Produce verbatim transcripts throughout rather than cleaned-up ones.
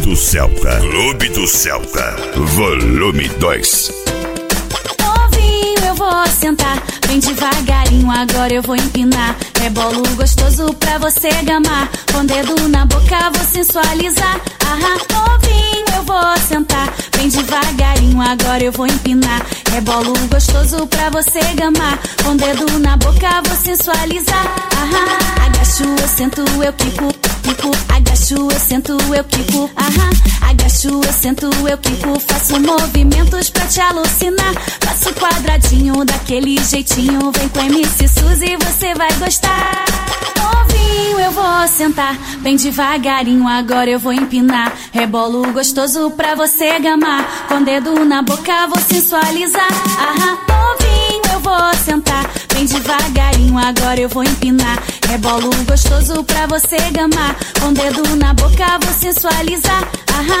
do Celta. Clube do Celta. Volume dois. Novinho, eu vou sentar bem devagarinho, agora eu vou empinar. Rebolo gostoso pra você gamar. Com dedo na boca vou sensualizar. Aham, novinho, eu vou sentar bem devagarinho, agora eu vou empinar. Rebolo gostoso pra você gamar. Com dedo na boca vou sensualizar. Aham, agacho, eu sento, eu quico, quico. Agacho, eu sento, eu quico. Aham, agacho, eu sento, eu quico. Faço movimentos pra te alucinar. Faço quadradinho daquele jeitinho. Vem com M C Suzy, você vai gostar. Novinho, eu vou sentar bem devagarinho, agora eu vou empinar. Rebolo gostoso pra você gamar. Com dedo na boca vou sensualizar. Aham, novinho, eu vou sentar bem devagarinho, agora eu vou empinar. Rebolo gostoso pra você gamar. Com dedo na boca vou sensualizar. Aham.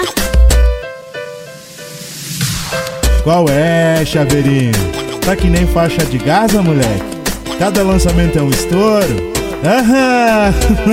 Qual é, chaveirinho? Tá que nem faixa de Gaza, moleque? Cada lançamento é um estouro. Aham.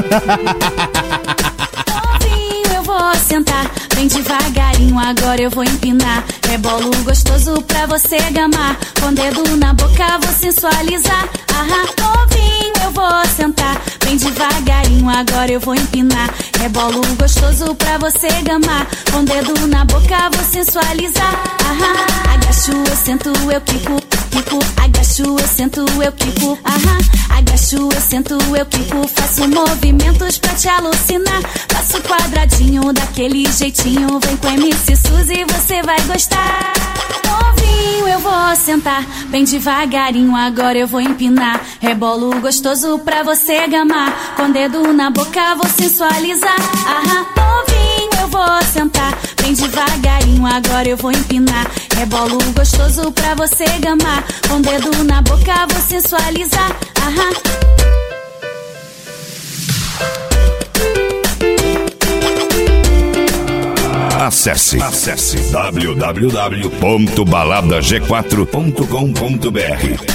Novinho, eu vou sentar bem devagarinho, agora eu vou empinar. Rebolo gostoso pra você gamar. Com dedo na boca vou sensualizar. Aham, novinho, eu vou sentar bem devagarinho, agora eu vou empinar. Rebolo gostoso pra você gamar. Com dedo na boca vou sensualizar. Aham, agacho, eu sento, eu quico, quico. Agacho, eu sento, eu quico. Aham, agacho, eu sento, eu quico. Faço movimentos pra te alucinar. Faço quadradinho daquele jeitinho. Vem com M C Suzy, você vai gostar. Novinho, eu vou sentar bem devagarinho, agora eu vou empinar. Rebolo gostoso pra você gamar. Com dedo na boca vou sensualizar. Aham, novinho, eu vou sentar bem devagarinho, agora eu vou empinar. Rebolo gostoso pra você gamar. Com dedo na boca vou sensualizar. Aham. Acesse, acesse w w w ponto balada g quatro ponto com ponto b r.